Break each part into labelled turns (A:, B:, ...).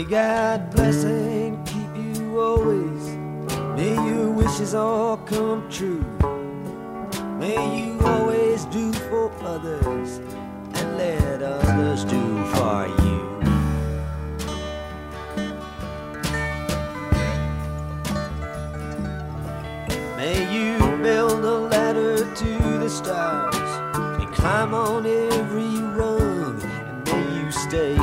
A: God bless and keep you always. May your wishes all come true. May you always do for others and let others do for you. May you build a ladder to the stars and climb on every rung, and may you stay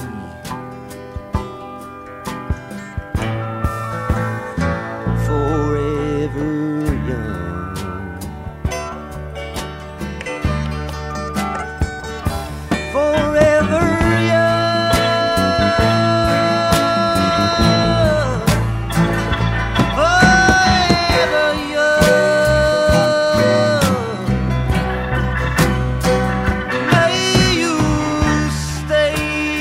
A: forever young. Forever young. Forever young. May you stay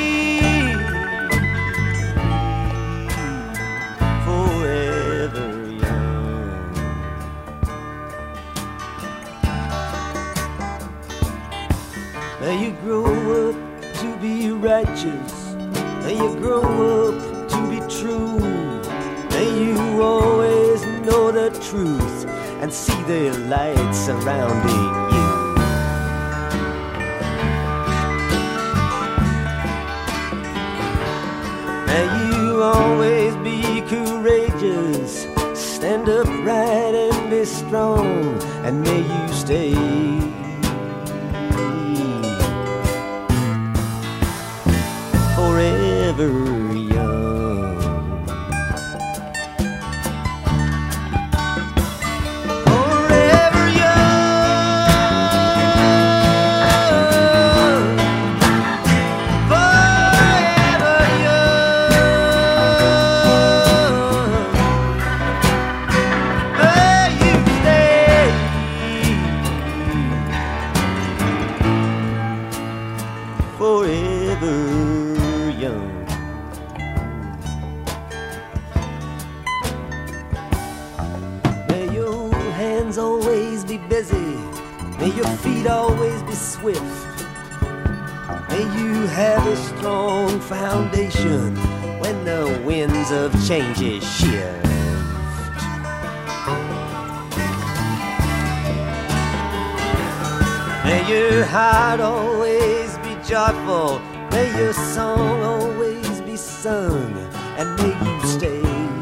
A: forever young. May you grow up to be righteous. May you grow up to be true. May you always know the truth and see the light surrounding you. May you always be courageous, stand upright and be strong, and may you stay forever young. Forever young. Forever young. May you stay forever young. May your hands always be busy. May your feet always be swift. May you have a strong foundation when the winds of change shift. May your heart always be joyful. May your song always be sung, and may you stay